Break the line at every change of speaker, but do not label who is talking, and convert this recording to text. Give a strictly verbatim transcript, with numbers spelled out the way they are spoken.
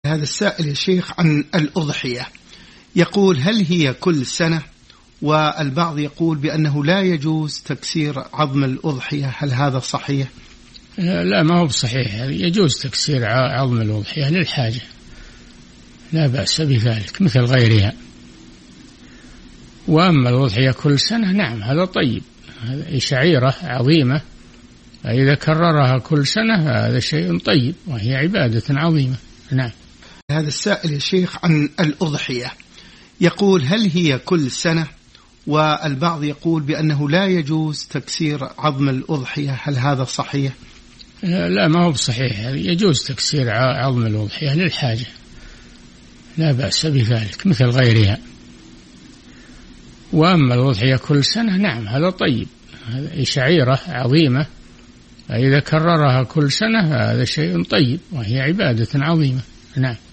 هذا السائل يا شيخ عن الأضحية، يقول هل هي كل سنة؟ والبعض يقول بأنه لا يجوز تكسير عظم الأضحية، هل هذا صحيح؟
لا، ما هو بصحيح. يجوز تكسير عظم الأضحية للحاجة، لا بأس بذلك مثل غيرها. وأما الأضحية كل سنة نعم هذا طيب، هذا شعيرة عظيمة، إذا كررها كل سنة هذا شيء طيب وهي عبادة عظيمة. نعم.
هذا السائل يا شيخ عن الأضحية، يقول هل هي كل سنة؟ والبعض يقول بأنه لا يجوز تكسير عظم الأضحية، هل هذا صحيح؟
لا، ما هو بصحيح. يجوز تكسير عظم الأضحية للحاجة، لا بأس بذلك مثل غيرها. وأما الأضحية كل سنة نعم هذا طيب، هذا شعيرة عظيمة، إذا كررها كل سنة هذا شيء طيب وهي عبادة عظيمة. نعم.